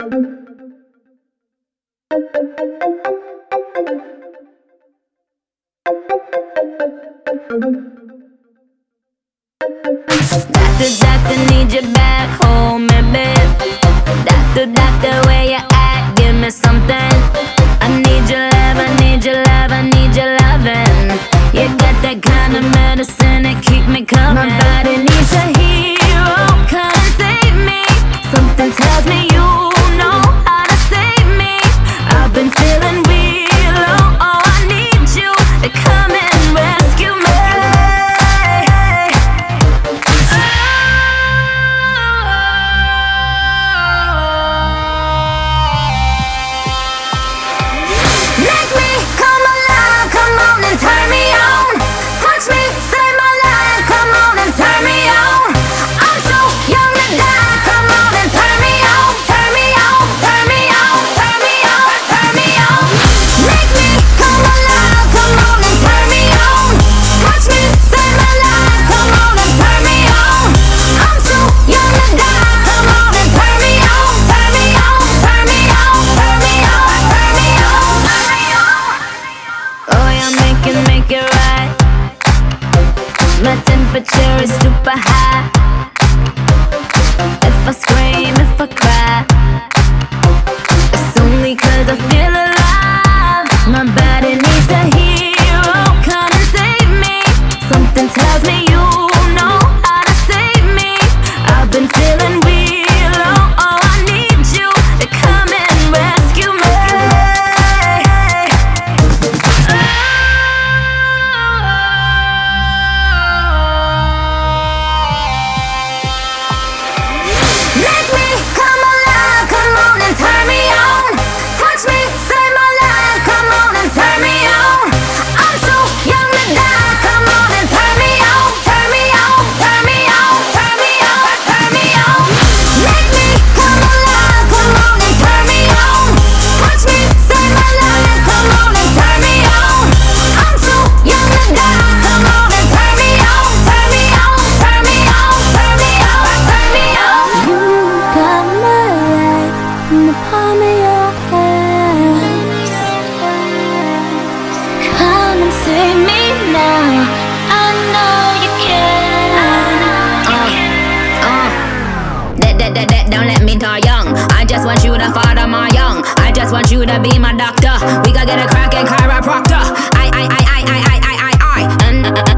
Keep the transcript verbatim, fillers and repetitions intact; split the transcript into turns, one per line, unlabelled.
Doctor, doctor, need you back home, baby. Doctor, doctor, where you at? Give me something. I need your love, I need your love, I need your loving. You got that kind of medicine that keep me coming. My body needs a hero, come and save me. Something tells me you know how to save me. I've been feeling real low, oh, I need you to come and rescue me. Make me come alive, come on and turn me on. Touch me, save my life, come on and turn me on. I'm so young to die, come on and turn me on. Turn me on, turn me on, turn me on, turn me on. Make me come alive, come on and turn me on. Touch me, save my life, come on and turn me on. I'm so young to die, come on and turn me on. Turn me on, turn me on, turn me on, turn me on, turn me on. Oh, yeah, make it, make it right. My temperature is super high. If I scream, if I cry, it's only cause I feel alive. My body needs a hero, come and save me. Something tells me you know how to save me. I've been feeling real low, oh, I need you to come and rescue me. Make me come alive, come on and turn me on. Touch me, save my life, come on and turn me on. I'm so young to die, come on and turn me on. Turn me on, turn me on, turn me on, turn me on. Make me come alive, come on and turn me on. Touch me, save my life, come on and turn me on. I'm so young to die, come on and turn me on. Turn me on, turn me on, turn me on, turn me on. You got my life in the palm of your hand. Come and save me now. I know you can. Uh, uh. That, that, that, that, don't let me die young. I just want you to father my young. I just want you to be my doctor. We gotta get a cracking chiropractor. I, I, I, I, I, I, I, I, I. And, uh,